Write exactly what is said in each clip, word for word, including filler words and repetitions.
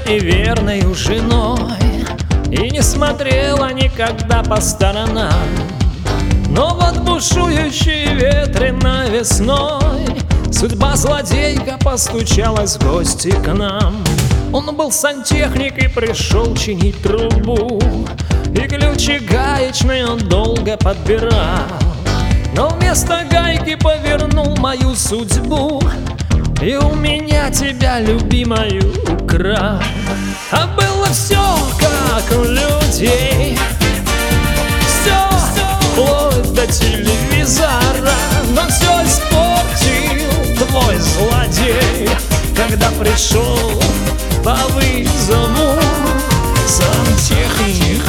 и верной женой, и не смотрела никогда по сторонам. Но вот бушующей ветреной весной судьба злодейка постучалась в гости к нам. Он был сантехник и пришел чинить трубу, и ключи гаечные он долго подбирал. Но вместо гайки повернул мою судьбу, и у меня тебя, любимую, украл. А было все, как у людей, все, вплоть до телевизора. Но все испортил твой злодей, когда пришел по вызову сантехник.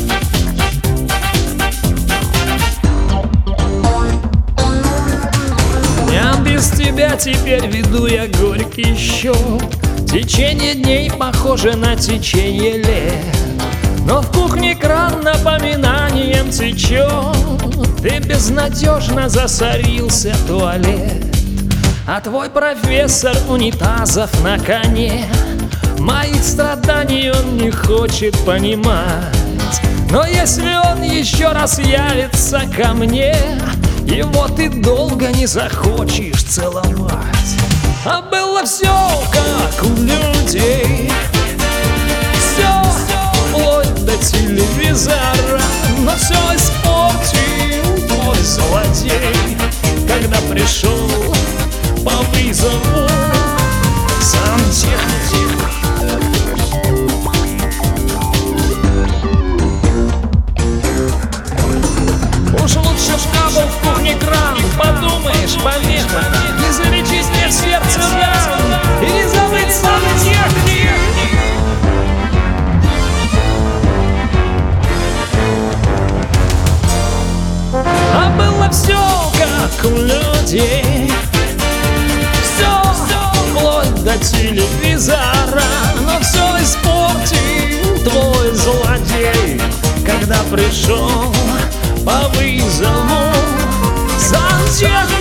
Без тебя теперь веду я горький счет. Течение дней похоже на течение лет, но в кухне кран напоминанием течет. Ты безнадежно засорился туалет, а твой профессор унитазов на коне. Моих страданий он не хочет понимать, но если он еще раз явится ко мне, его ты долго не захочешь целовать. А было все, как у людей, все, вплоть до телевизора. Но все испортил твой злодей, когда пришел по вызову сантехник. Уж лучше шкаф в кухне кран, подумаешь, помеха. Не заречись мне в сердце ран, и не забыть сантехник. А было все, как у людей, все, вплоть до телевизора. Но все испортил твой злодей, когда пришел по вызову сантехник.